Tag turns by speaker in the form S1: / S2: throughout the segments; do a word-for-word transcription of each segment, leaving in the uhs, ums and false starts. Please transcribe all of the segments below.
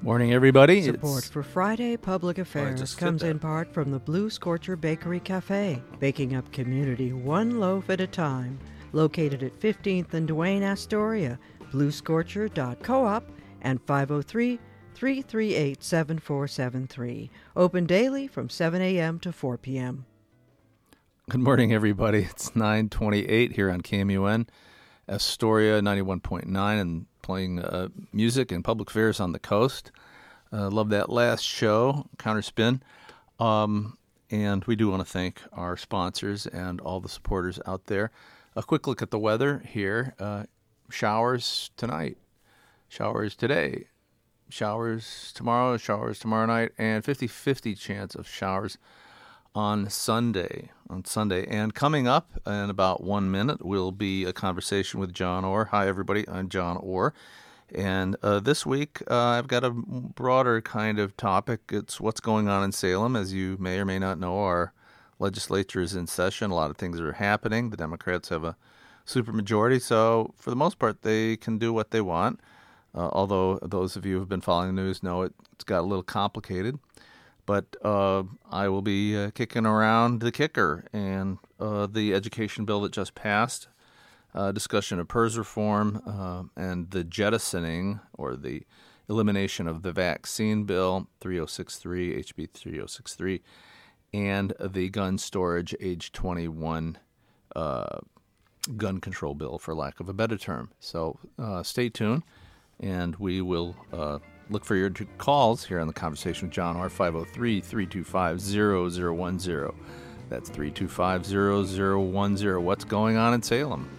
S1: Morning, everybody.
S2: Support
S1: It's...
S2: for Friday Public Affairs comes in part from the Blue Scorcher Bakery Cafe, baking up community one loaf at a time. Located at fifteenth and Duane, Astoria, blue scorcher dot coop and five oh three, three three eight, seven four seven three. Open daily from seven a.m. to four p.m.
S1: Good morning, everybody. It's nine twenty-eight here on K M U N, Astoria ninety-one point nine, and playing uh, music and public affairs on the coast. Uh, love that last show, Counterspin. Um, and we do want to thank our sponsors and all the supporters out there. A quick look at the weather here. Uh, showers tonight, showers today, showers tomorrow, showers tomorrow night, and fifty-fifty chance of showers on Sunday. On Sunday. And coming up in about one minute will be a conversation with John Orr. Hi, everybody. I'm John Orr. And uh, this week, uh, I've got a broader kind of topic. It's what's going on in Salem. As you may or may not know, our legislature is in session. A lot of things are happening. The Democrats have a supermajority, so for the most part, they can do what they want. Uh, although those of you who have been following the news know it, it's got a little complicated. But uh, I will be uh, kicking around the kicker and uh, the education bill that just passed, uh, discussion of PERS reform, uh, and the jettisoning or the elimination of the vaccine bill, three oh six three, H B three oh six three, and the gun storage age twenty-one uh, gun control bill, for lack of a better term. So uh, stay tuned, and we will uh, look for your calls here on the Conversation with John Orr, five oh three, three two five, zero zero one zero. That's three two five, zero zero one zero. What's going on in Salem?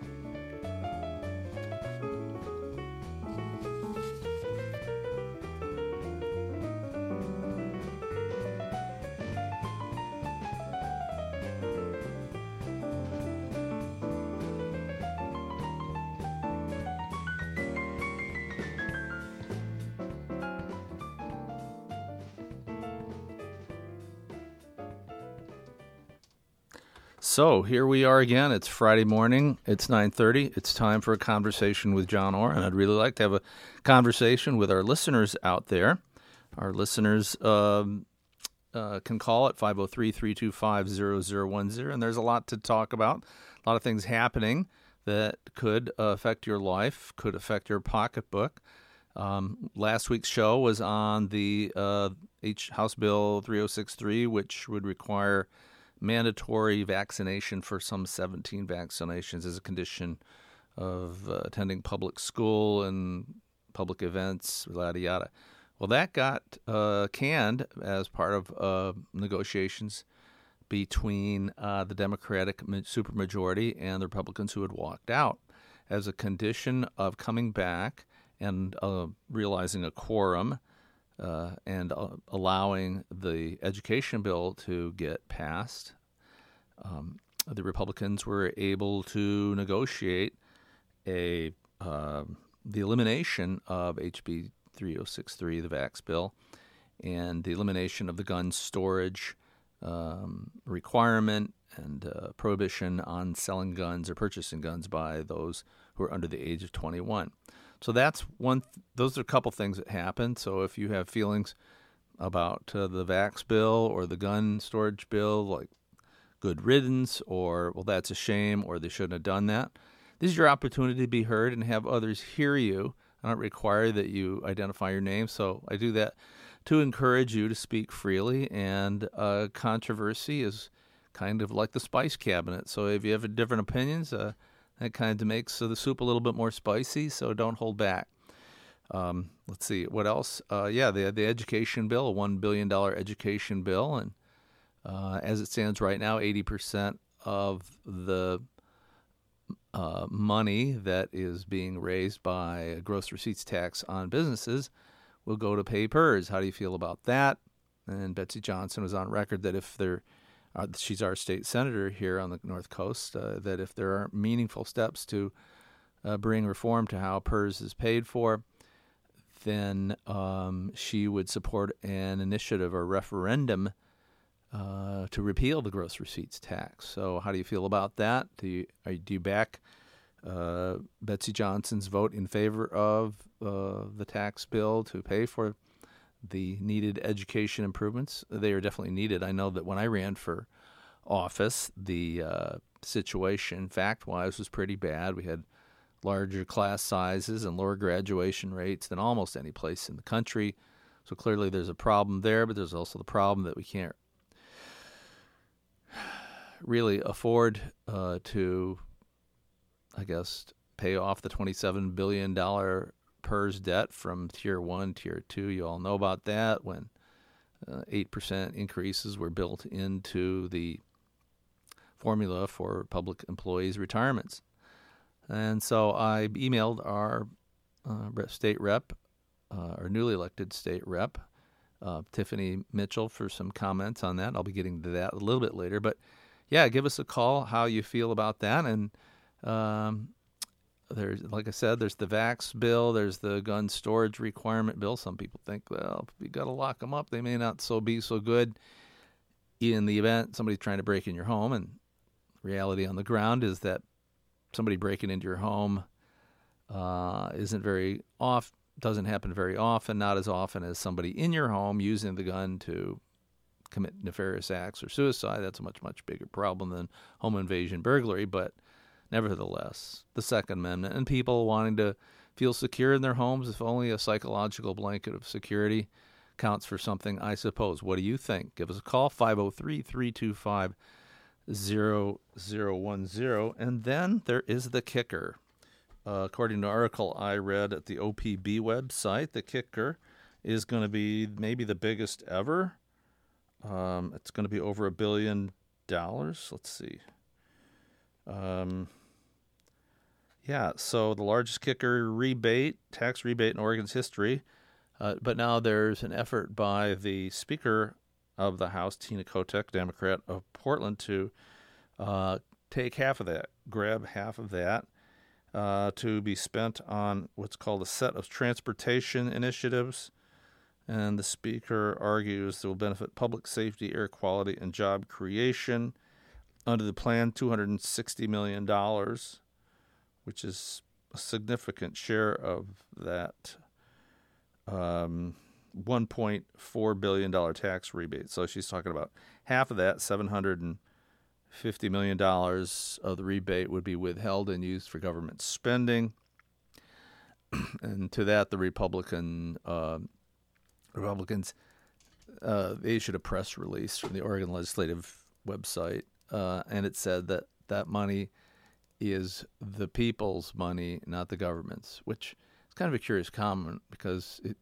S1: So here we are again. It's Friday morning. It's nine thirty. It's time for a conversation with John Orr, and I'd really like to have a conversation with our listeners out there. Our listeners um, uh, can call at five oh three, three two five, zero zero one zero, and there's a lot to talk about, a lot of things happening that could uh, affect your life, could affect your pocketbook. Um, last week's show was on the uh, H House Bill three oh six three, which would require mandatory vaccination for some seventeen vaccinations as a condition of uh, attending public school and public events, yada, yada. Well, that got uh, canned as part of uh, negotiations between uh, the Democratic supermajority and the Republicans who had walked out as a condition of coming back and uh, realizing a quorum Uh, and uh, allowing the education bill to get passed. Um, the Republicans were able to negotiate a uh, the elimination of H B three oh six three, the Vax bill, and the elimination of the gun storage um, requirement and uh, prohibition on selling guns or purchasing guns by those who are under the age of twenty-one. So that's one. Th- those are a couple things that happened. So if you have feelings about uh, the Vax bill or the gun storage bill, like good riddance, or well, that's a shame, or they shouldn't have done that, this is your opportunity to be heard and have others hear you. I don't require that you identify your name, so I do that to encourage you to speak freely. And uh, controversy is kind of like the spice cabinet. So if you have different opinions, uh, that kind of makes uh, the soup a little bit more spicy, so don't hold back. Um, let's see, what else? Uh, yeah, the the education bill, a one billion dollars education bill, and uh, as it stands right now, eighty percent of the uh, money that is being raised by a gross receipts tax on businesses will go to pay PERS. How do you feel about that? And Betsy Johnson was on record that if there Uh, she's our state senator here on the North Coast, uh, that if there aren't meaningful steps to uh, bring reform to how PERS is paid for, then um, she would support an initiative or referendum uh, to repeal the gross receipts tax. So how do you feel about that? Do you, are, do you back uh, Betsy Johnson's vote in favor of uh, the tax bill to pay for the needed education improvements. They are definitely needed. I know that when I ran for office, the uh, situation, fact-wise, was pretty bad. We had larger class sizes and lower graduation rates than almost any place in the country. So clearly there's a problem there, but there's also the problem that we can't really afford uh, to, I guess, pay off the twenty-seven billion dollars P E R S debt from Tier one, Tier two. You all know about that, when uh, eight percent increases were built into the formula for public employees' retirements. And so I emailed our uh, state rep, uh, our newly elected state rep, uh, Tiffany Mitchell, for some comments on that. I'll be getting to that a little bit later. But, yeah, give us a call how you feel about that. And um, there's, like I said, there's the vax bill. There's the gun storage requirement bill. Some people think, well, if you got to lock them up, they may not so be so good in the event somebody's trying to break in your home. And reality on the ground is that somebody breaking into your home uh, isn't very off, doesn't happen very often, not as often as somebody in your home using the gun to commit nefarious acts or suicide. That's a much, much bigger problem than home invasion burglary. But nevertheless, the Second Amendment and people wanting to feel secure in their homes, if only a psychological blanket of security counts for something, I suppose. What do you think? Give us a call, five oh three, three two five, zero zero one zero. And then there is the kicker. Uh, according to an article I read at the O P B website, the kicker is going to be maybe the biggest ever. Um, it's going to be over a billion dollars. Let's see. Um, yeah, so the largest kicker rebate, tax rebate in Oregon's history. Uh, but now there's an effort by the Speaker of the House, Tina Kotek, Democrat of Portland, to uh, take half of that, grab half of that, uh, to be spent on what's called a set of transportation initiatives. And the Speaker argues that will benefit public safety, air quality, and job creation. Under the plan, two hundred sixty million dollars, which is a significant share of that um, one point four billion dollars tax rebate. So she's talking about half of that, seven hundred fifty million dollars of the rebate, would be withheld and used for government spending. And to that, the Republican uh, Republicans uh, they issued a press release from the Oregon Legislative website, uh, and it said that that money is the people's money, not the government's, which is kind of a curious comment because it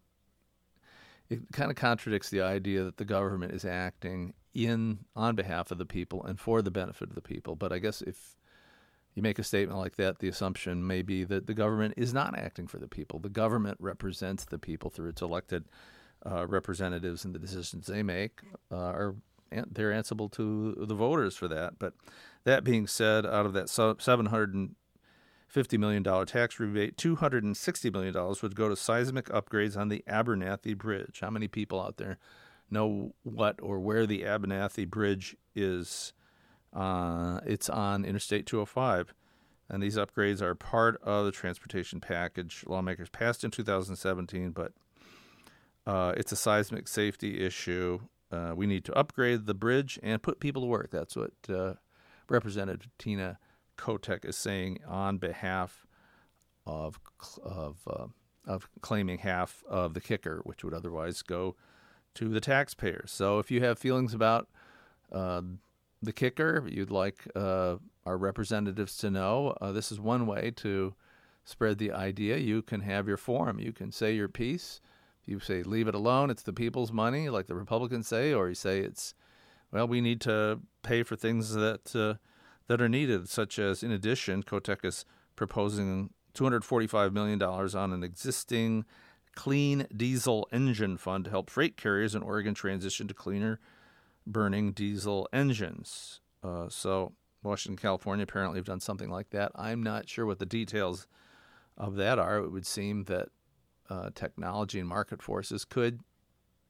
S1: it kind of contradicts the idea that the government is acting in on behalf of the people and for the benefit of the people. But I guess if you make a statement like that, the assumption may be that the government is not acting for the people. The government represents the people through its elected uh, representatives, and the decisions they make uh, are they're answerable to the voters for that. But that being said, out of that seven hundred fifty million dollars tax rebate, two hundred sixty million dollars would go to seismic upgrades on the Abernathy Bridge. How many people out there know what or where the Abernathy Bridge is? Uh, it's on Interstate two oh five, and these upgrades are part of the transportation package lawmakers passed in two thousand seventeen, but uh, it's a seismic safety issue. Uh, we need to upgrade the bridge and put people to work. That's what uh, Representative Tina Kotek is saying on behalf of of uh, of claiming half of the kicker, which would otherwise go to the taxpayers. So if you have feelings about uh, the kicker, you'd like uh, our representatives to know, uh, this is one way to spread the idea. You can have your forum. You can say your piece. You say, leave it alone, it's the people's money, like the Republicans say, or you say it's, well, we need to pay for things that uh, that are needed, such as, in addition, Kotek is proposing two hundred forty-five million dollars on an existing clean diesel engine fund to help freight carriers in Oregon transition to cleaner burning diesel engines. Uh, so Washington, California apparently have done something like that. I'm not sure what the details of that are. It would seem that Uh, technology and market forces could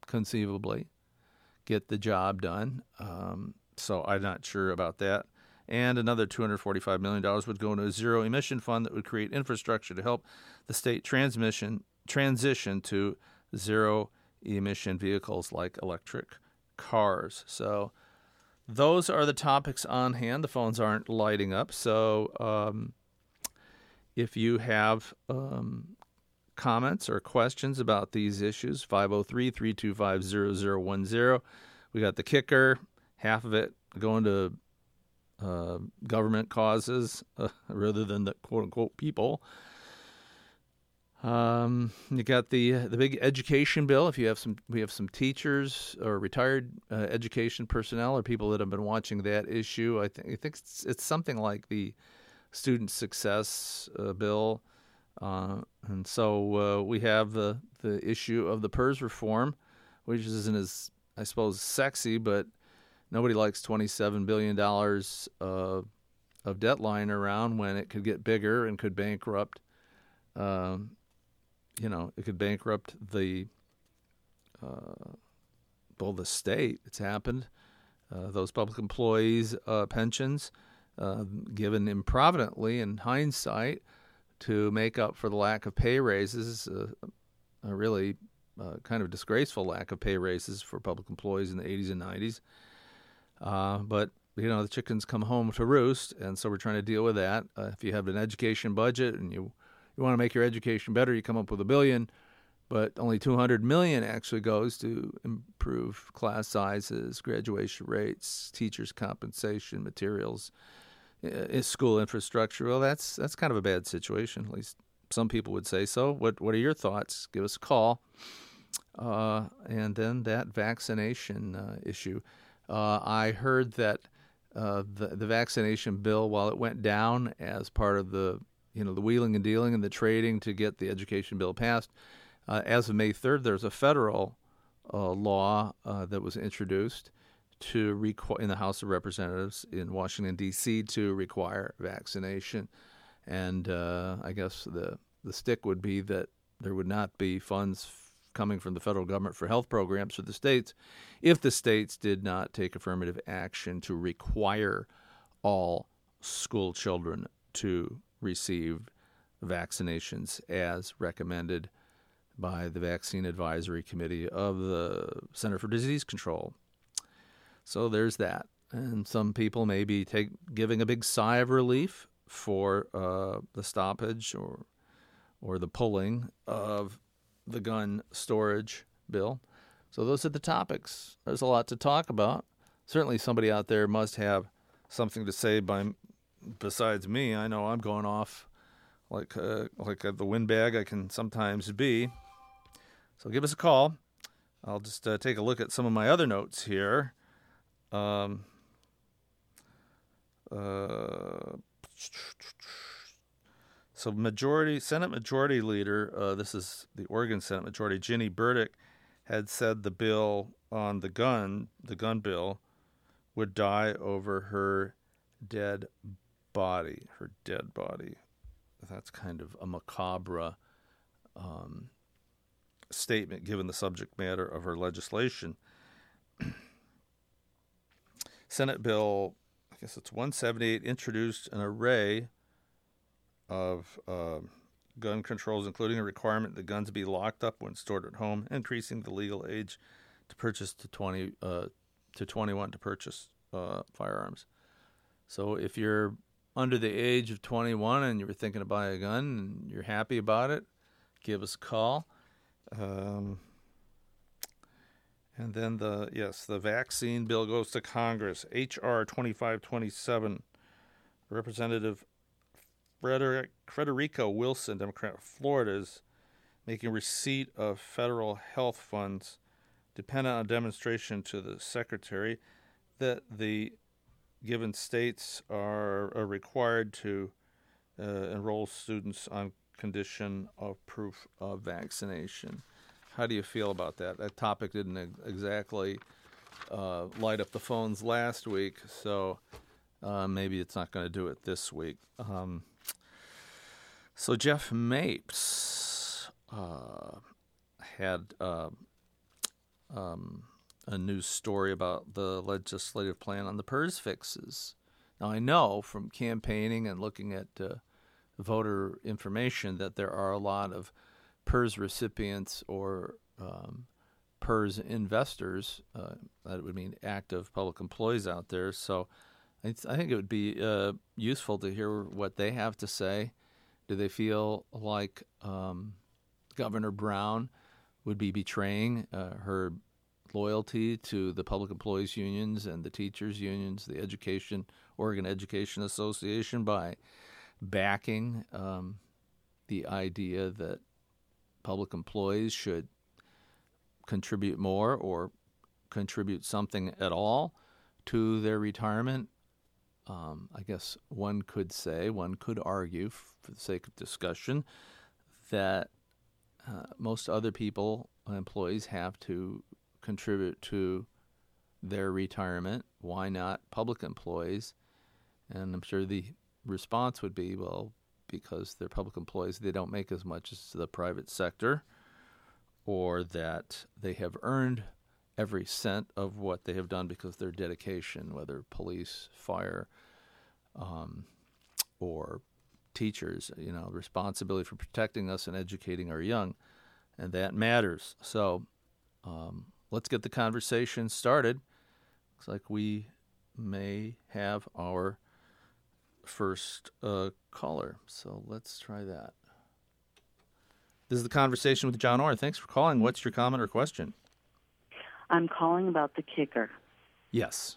S1: conceivably get the job done. Um, so I'm not sure about that. And another two hundred forty-five million dollars would go into a zero-emission fund that would create infrastructure to help the state transmission transition to zero-emission vehicles like electric cars. So those are the topics on hand. The phones aren't lighting up. So um, if you have um, comments or questions about these issues, five oh three, three two five, zero zero one zero. We got the kicker, half of it going to uh, government causes uh, rather than the quote-unquote people. Um, you got the the big education bill. If you have some, we have some teachers or retired uh, education personnel or people that have been watching that issue. I think I think it's, it's something like the student success uh, bill, uh, and so uh, we have the the issue of the PERS reform, which isn't as, I suppose, sexy, but nobody likes twenty-seven billion dollars uh, of debt lying around when it could get bigger and could bankrupt. Um, You know, it could bankrupt the, uh, well, the state. It's happened. Uh, those public employees' uh, pensions, uh, given improvidently in hindsight to make up for the lack of pay raises, uh, a really uh, kind of disgraceful lack of pay raises for public employees in the eighties and nineties. Uh, but, you know, the chickens come home to roost, and so we're trying to deal with that. Uh, if you have an education budget and you you want to make your education better, you come up with a billion, but only two hundred million dollars actually goes to improve class sizes, graduation rates, teachers' compensation, materials, uh, school infrastructure. Well, that's that's kind of a bad situation. At least some people would say so. What what are your thoughts? Give us a call. Uh, and then that vaccination uh, issue. Uh, I heard that uh, the the vaccination bill, while it went down as part of the you know, the wheeling and dealing and the trading to get the education bill passed. Uh, as of May third, there's a federal uh, law uh, that was introduced to requ- in the House of Representatives in Washington, D C to require vaccination. And uh, I guess the, the stick would be that there would not be funds f- coming from the federal government for health programs for the states if the states did not take affirmative action to require all school children to receive vaccinations as recommended by the Vaccine Advisory Committee of the Center for Disease Control. So there's that. And some people may be take, giving a big sigh of relief for uh, the stoppage or or the pulling of the gun storage bill. So those are the topics. There's a lot to talk about. Certainly somebody out there must have something to say by besides me. I know I'm going off like uh, like uh, the windbag I can sometimes be. So give us a call. I'll just uh, take a look at some of my other notes here. Um, uh, so majority Senate Majority Leader, uh, this is the Oregon Senate Majority, Ginny Burdick, had said the bill on the gun, the gun bill, would die over her dead body, her dead body. That's kind of a macabre um, statement given the subject matter of her legislation. Senate Bill, I guess it's one seventy-eight, introduced an array of uh, gun controls, including a requirement that guns be locked up when stored at home, increasing the legal age to purchase to twenty uh, to twenty-one to purchase uh, firearms. So if you're under the age of twenty-one and you were thinking to buy a gun and you're happy about it, give us a call. Um, and then the yes, the vaccine bill goes to Congress. H R twenty-five twenty-seven, Representative Frederick, Frederico Wilson, Democrat of Florida, is making receipt of federal health funds dependent on demonstration to the Secretary that the given states are, are required to uh, enroll students on condition of proof of vaccination. How do you feel about that? That topic didn't ex- exactly uh, light up the phones last week, so uh, maybe it's not going to do it this week. Um, so Jeff Mapes uh, had uh, um, a news story about the legislative plan on the PERS fixes. Now, I know from campaigning and looking at uh, voter information that there are a lot of P E R S recipients or um, P E R S investors, uh, that would mean active public employees out there. So I, th- I think it would be uh, useful to hear what they have to say. Do they feel like um, Governor Brown would be betraying uh, her loyalty to the public employees unions and the teachers unions, the education Oregon Education Association, by backing um, the idea that public employees should contribute more or contribute something at all to their retirement? Um, I guess one could say, one could argue, for the sake of discussion, that uh, most other people, employees, have to contribute to their retirement. Why not public employees? And I'm sure the response would be, well, because they're public employees, they don't make as much as the private sector, or that they have earned every cent of what they have done because of their dedication, whether police, fire, um, or teachers, you know, responsibility for protecting us and educating our young, and that matters. So um, let's get the conversation started. Looks like we may have our first uh, caller, so let's try that. This is the Conversation with John Orr. Thanks for calling. What's your comment or question?
S3: I'm calling about the kicker.
S1: Yes.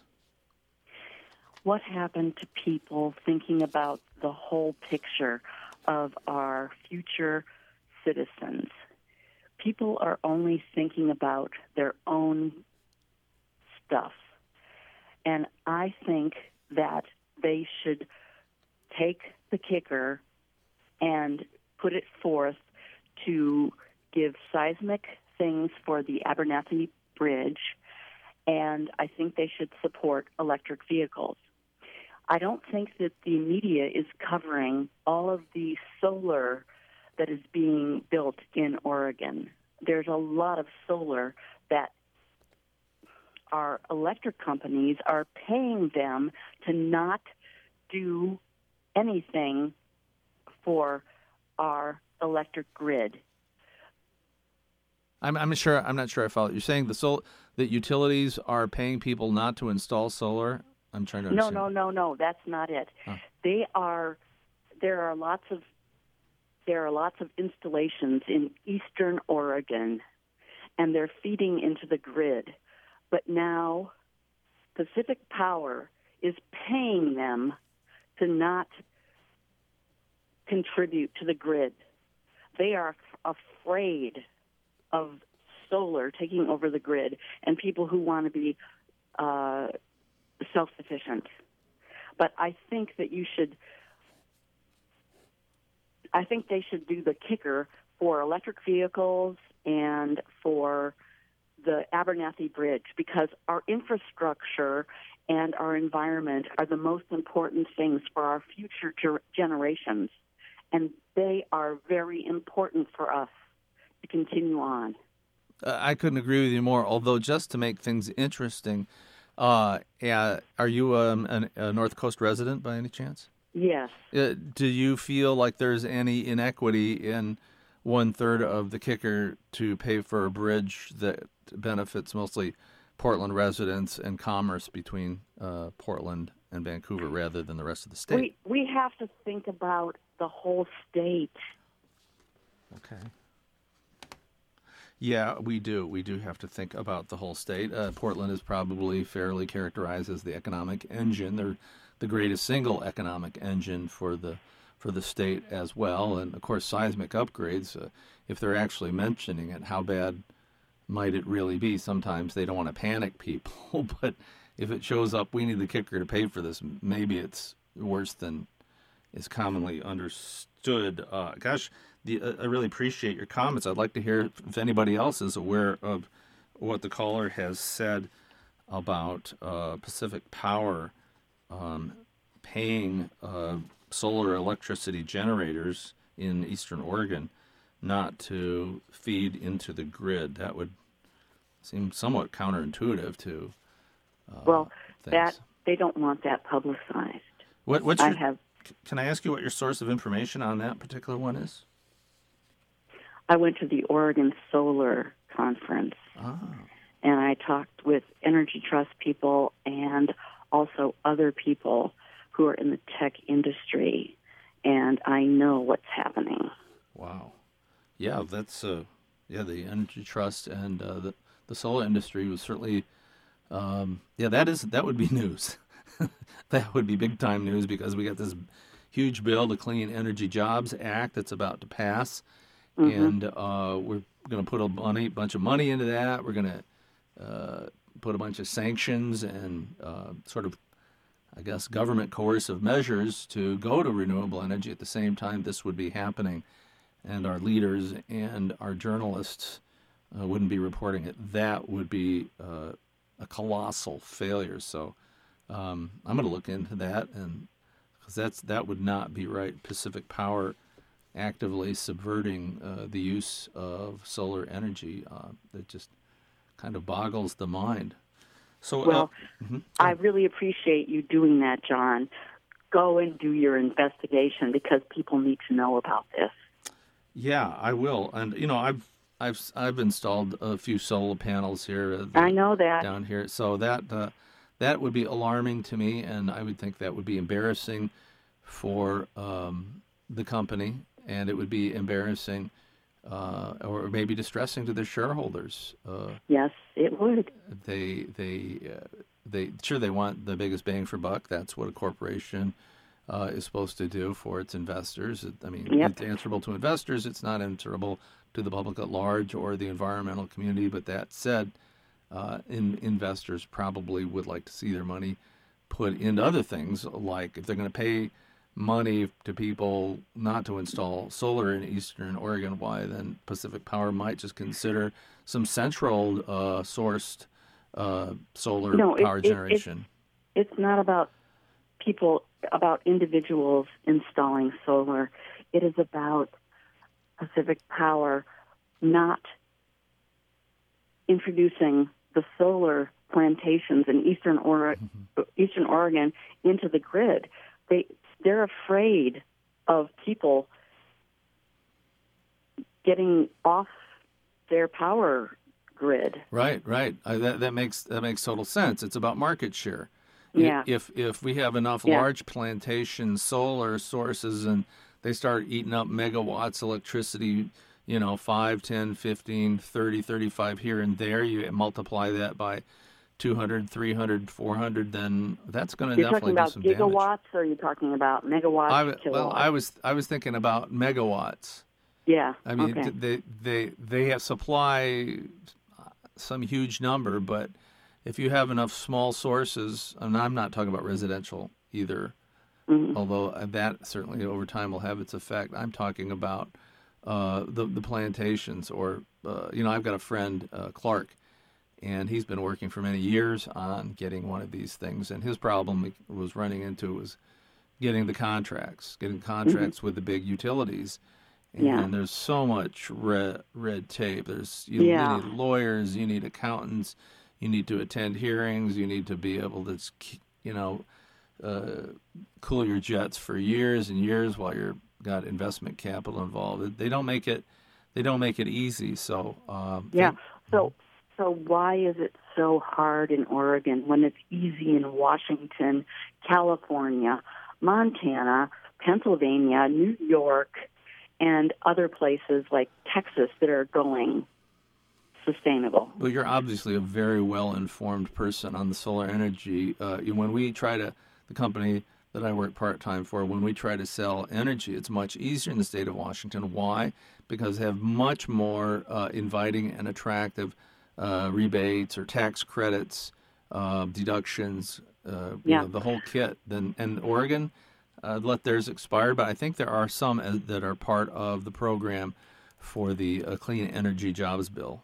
S3: What happened to people thinking about the whole picture of our future citizens? People are only thinking about their own stuff. And I think that they should take the kicker and put it forth to give seismic things for the Abernathy Bridge, and I think they should support electric vehicles. I don't think that the media is covering all of the solar that is being built in Oregon. There's a lot of solar that our electric companies are paying them to not do anything for our electric grid.
S1: I'm I'm sure I'm not sure I follow. You're saying the sol that utilities are paying people not to install solar? I'm trying to understand.
S3: No, no, no, no. That's not it. Huh. They are. There are lots of there are lots of installations in eastern Oregon, and they're feeding into the grid. But now, Pacific Power is paying them to not contribute to the grid. They are f- afraid of solar taking over the grid and people who want to be uh, self-sufficient. But I think that you should, I think they should do the kicker for electric vehicles and for the Abernathy Bridge, because our infrastructure and our environment are the most important things for our future ger- generations. And they are very important for us to continue on.
S1: Uh, I couldn't agree with you more, although just to make things interesting, uh, uh, are you um, an, a North Coast resident by any chance?
S3: Yes.
S1: Uh, do you feel like there's any inequity in one-third of the kicker to pay for a bridge that benefits mostly Portland residents and commerce between uh, Portland and Vancouver rather than the rest of the state?
S3: We, we have to think about the whole state.
S1: Okay. Yeah, we do. We do have to think about the whole state. Uh, Portland is probably fairly characterized as the economic engine. They're the greatest single economic engine for the for the state as well. And, of course, seismic upgrades, uh, if they're actually mentioning it, how bad might it really be? Sometimes they don't want to panic people, but if it shows up, we need the kicker to pay for this, maybe it's worse than is commonly understood. Uh, gosh, the, uh, I really appreciate your comments. I'd like to hear if anybody else is aware of what the caller has said about uh, Pacific Power um, paying uh, solar electricity generators in eastern Oregon not to feed into the grid. That would seem somewhat counterintuitive to uh,
S3: well,
S1: things.
S3: that they don't want that publicized.
S1: What, what's your,
S3: I have.
S1: Can I ask you what your source of information on that particular one is?
S3: I went to the Oregon Solar Conference,
S1: Oh.
S3: and I talked with Energy Trust people and also other people who are in the tech industry, and I know what's happening.
S1: Wow. Yeah, that's uh, yeah. The Energy Trust and uh, the the solar industry was certainly um, yeah. That is that would be news. That would be big time news because we got this huge bill, the Clean Energy Jobs Act, that's about to pass, mm-hmm. and uh, we're going to put a money, bunch of money into that. We're going to uh, put a bunch of sanctions and uh, sort of, I guess, government coercive measures to go to renewable energy. At the same time, this would be happening, and our leaders and our journalists uh, wouldn't be reporting it. That would be uh, a colossal failure. So um, I'm going to look into that, and because that's that would not be right. Pacific Power actively subverting uh, the use of solar energy. Uh, that just kind of boggles the mind. So,
S3: well,
S1: uh, mm-hmm.
S3: I really appreciate you doing that, John. Go and do your investigation because people need to know about this.
S1: Yeah, I will. And you know, I've I've I've installed a few solar panels here. Uh, the,
S3: I know that
S1: down here. So that uh, that would be alarming to me, and I would think that would be embarrassing for um, the company, and it would be embarrassing. Uh, or maybe distressing to their shareholders. Uh,
S3: yes, it would.
S1: They, they, uh, they. Sure, they want the biggest bang for buck. That's what a corporation uh, is supposed to do for its investors. I mean,
S3: yep.
S1: It's answerable to investors. It's not answerable to the public at large or the environmental community. But that said, uh, in, investors probably would like to see their money put into other things, like if they're going to pay money to people not to install solar in Eastern Oregon, why then Pacific Power might just consider some central uh, sourced uh, solar
S3: no,
S1: power
S3: it,
S1: generation.
S3: It, it, it's not about people, about individuals installing solar. It is about Pacific Power not introducing the solar plantations in Eastern, or- mm-hmm. Eastern Oregon into the grid. They They're afraid of people getting off their power grid.
S1: Right, right. Uh, that that makes that makes total sense. It's about market share.
S3: Yeah.
S1: If if we have enough
S3: yeah.
S1: large plantation solar sources and they start eating up megawatts of electricity, you know, five, ten, fifteen, thirty, thirty-five here and there, you multiply that by two hundred, three hundred, four hundred, then that's going to definitely do some damage.
S3: You're talking about gigawatts, or are you talking about megawatts,
S1: I,
S3: kilowatts?
S1: Well, I was I was thinking about megawatts.
S3: Yeah.
S1: I mean,
S3: okay.
S1: they they they have supply some huge number, but if you have enough small sources, and I'm not talking about residential either, mm-hmm. although that certainly over time will have its effect. I'm talking about uh, the the plantations, or uh, you know, I've got a friend, uh, Clark. And he's been working for many years on getting one of these things. And his problem he was running into was getting the contracts, getting contracts mm-hmm. with the big utilities. And
S3: yeah.
S1: there's so much red, red tape. There's you,
S3: yeah.
S1: you need lawyers, you need accountants, you need to attend hearings, you need to be able to, you know, uh, cool your jets for years and years while you've got investment capital involved. They don't make it, they don't make it easy. So um,
S3: yeah.
S1: They,
S3: so. So why is it so hard in Oregon when it's easy in Washington, California, Montana, Pennsylvania, New York, and other places like Texas that are going sustainable?
S1: Well, you're obviously a very well-informed person on the solar energy. Uh, when we try to, the company that I work part-time for, when we try to sell energy, it's much easier in the state of Washington. Why? Because they have much more uh, inviting and attractive Uh, rebates or tax credits, uh, deductions, uh,
S3: yeah.
S1: you know, the whole kit. Then, and Oregon uh, let theirs expire, but I think there are some as, that are part of the program for the uh, Clean Energy Jobs Bill.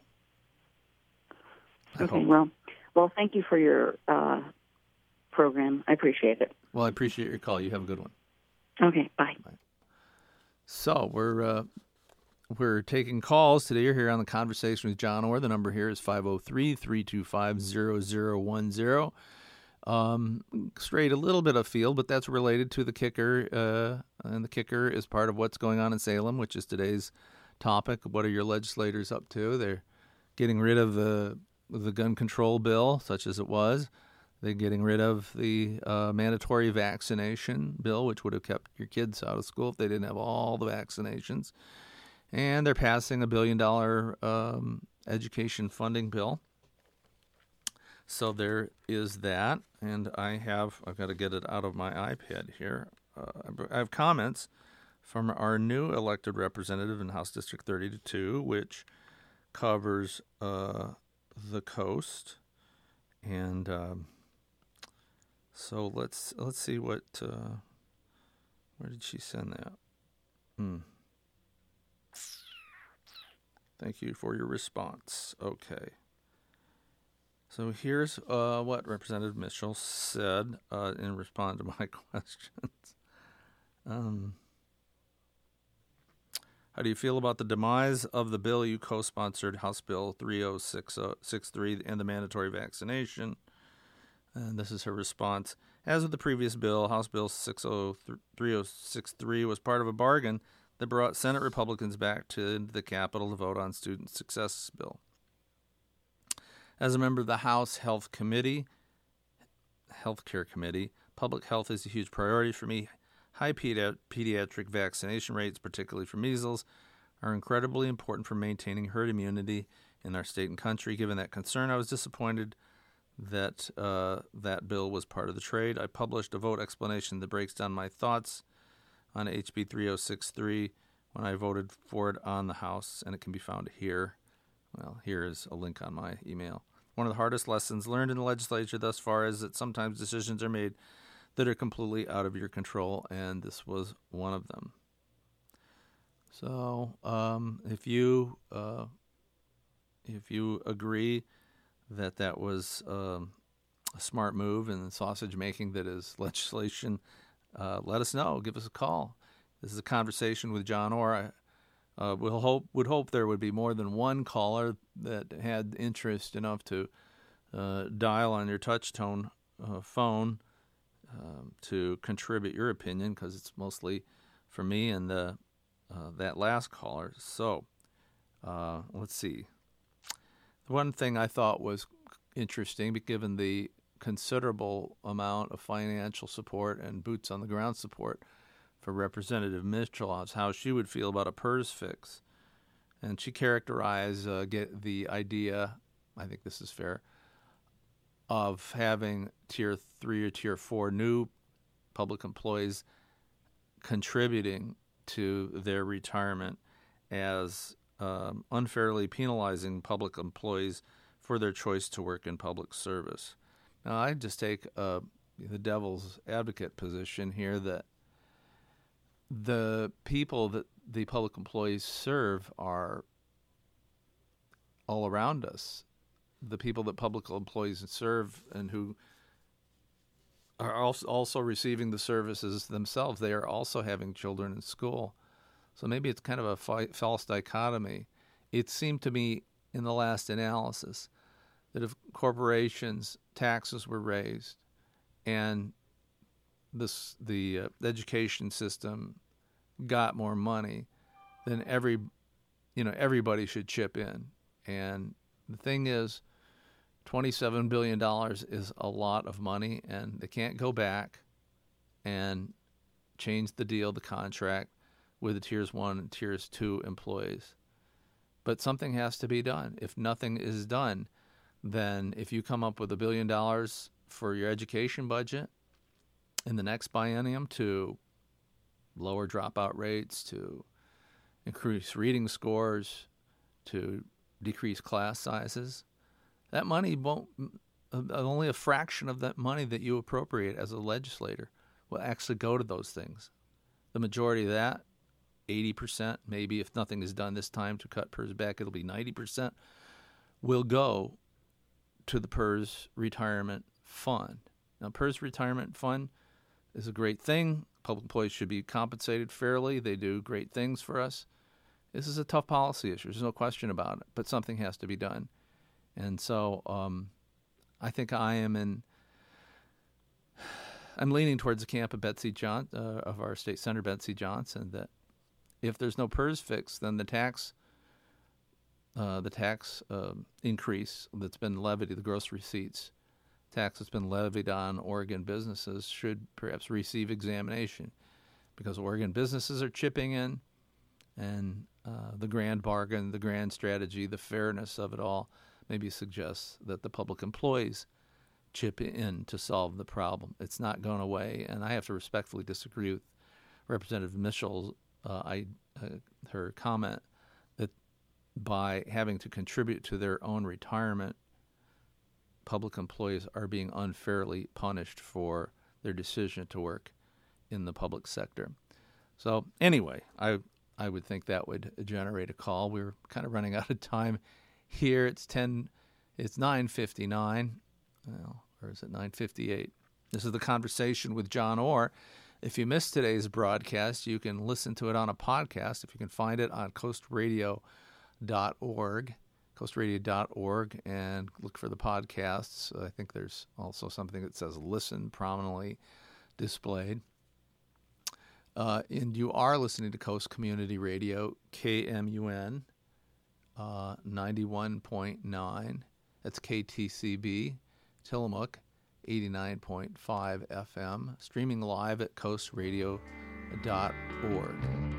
S1: I
S3: okay,
S1: hope.
S3: well, well, thank you for your uh, program. I appreciate it.
S1: Well, I appreciate your call. You have a good one.
S3: Okay, bye.
S1: Bye. So we're uh, We're taking calls today. You're here on the Conversation with John Orr. The number here is five oh three, three two five, zero zero one zero. um, strayed a little bit afield, but that's related to the kicker, uh, and the kicker is part of what's going on in Salem, which is today's topic. What are your legislators up to? They're getting rid of the the gun control bill, such as it was. They're getting rid of the uh, mandatory vaccination bill, which would have kept your kids out of school if they didn't have all the vaccinations. And they're passing a billion dollar um, education funding bill. So there is that. And I have, I've got to get it out of my iPad here. Uh, I have comments from our new elected representative in House District thirty-two, which covers uh, the coast. And um, so let's let's see what, uh, where did she send that? Hmm. Thank you for your response. Okay. So here's uh, what Representative Mitchell said uh, in response to my questions. Um, how do you feel about the demise of the bill you co-sponsored, House Bill three oh six three, and the mandatory vaccination? And this is her response. As with the previous bill, House Bill three oh six three was part of a bargain that brought Senate Republicans back to the Capitol to vote on Student Success Bill. As a member of the House Health Committee, Healthcare Committee, public health is a huge priority for me. High pedi- pediatric vaccination rates, particularly for measles, are incredibly important for maintaining herd immunity in our state and country. Given that concern, I was disappointed that uh, that bill was part of the trade. I published a vote explanation that breaks down my thoughts on H B three oh six three when I voted for it on the House, and it can be found here. Well, here is a link on my email. One of the hardest lessons learned in the legislature thus far is that sometimes decisions are made that are completely out of your control, and this was one of them. So, um, if you uh, if you agree that that was um, a smart move in the sausage making that is legislation, uh, let us know. Give us a call. This is a conversation with John Orr. I, Uh, we'll hope would hope there would be more than one caller that had interest enough to uh, dial on your touch tone uh, phone um, to contribute your opinion, because it's mostly for me and the, uh, that last caller. So uh, let's see. The one thing I thought was interesting, given the considerable amount of financial support and boots on the ground support for Representative Mitchell, was how she would feel about a PERS fix. And she characterized uh, get the idea, I think this is fair, of having tier three or tier four new public employees contributing to their retirement as um, unfairly penalizing public employees for their choice to work in public service. Now, I just take uh, the devil's advocate position here that the people that the public employees serve are all around us. The people that public employees serve and who are also receiving the services themselves, they are also having children in school. So maybe it's kind of a fi- false dichotomy. It seemed to me in the last analysis that if corporations' taxes were raised and this the uh, education system got more money, then every you know everybody should chip in. And the thing is, twenty-seven billion dollars is a lot of money, and they can't go back and change the deal, the contract with the tiers one and tiers two employees. But something has to be done. If nothing is done, then if you come up with a billion dollars for your education budget in the next biennium to lower dropout rates, to increase reading scores, to decrease class sizes, that money won't, only a fraction of that money that you appropriate as a legislator will actually go to those things. The majority of that, eighty percent, maybe if nothing is done this time to cut PERS back, it'll be ninety percent, will go to the PERS retirement fund. Now, PERS retirement fund is a great thing. Public employees should be compensated fairly. They do great things for us. This is a tough policy issue. There's no question about it, but something has to be done. And so um, I think I am in I'm leaning towards the camp of Betsy John uh, of our state senator Betsy Johnson, that if there's no PERS fix, then the tax uh, the tax uh, increase that's been levied, the gross receipts tax that's been levied on Oregon businesses should perhaps receive examination, because Oregon businesses are chipping in, and uh, the grand bargain, the grand strategy, the fairness of it all maybe suggests that the public employees chip in to solve the problem. It's not going away, and I have to respectfully disagree with Representative Mitchell's uh, I, uh, her comment that by having to contribute to their own retirement, public employees are being unfairly punished for their decision to work in the public sector. So anyway, I I would think that would generate a call. We're kind of running out of time here. It's ten. It's nine fifty-nine, well, or is it nine fifty-eight? This is The Conversation with John Orr. If you missed today's broadcast, you can listen to it on a podcast. If you can find it on coast radio dot org. coast radio dot org, and look for the podcasts. I think there's also something that says listen prominently displayed. Uh, and you are listening to Coast Community Radio, K M U N uh, ninety-one point nine. That's K T C B, Tillamook, eighty-nine point five F M, streaming live at coast radio dot org.